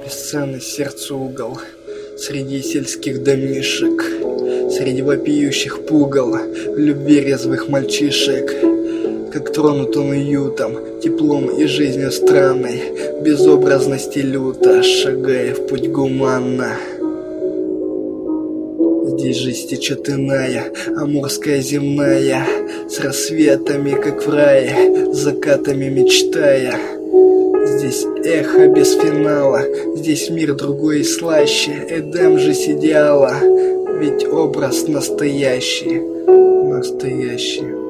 Бесценный сердцу угол среди сельских домишек, среди вопиющих пугал в любви резвых мальчишек. Как тронут он уютом, теплом и жизнью странной, безобразности люто, шагая в путь гуманно. Здесь жизнь течет иная, амурская земная, с рассветами, как в рае, с закатами мечтая. Здесь эхо без финала, здесь мир другой и слаще, Эдем же с идеала, ведь образ настоящий, настоящий.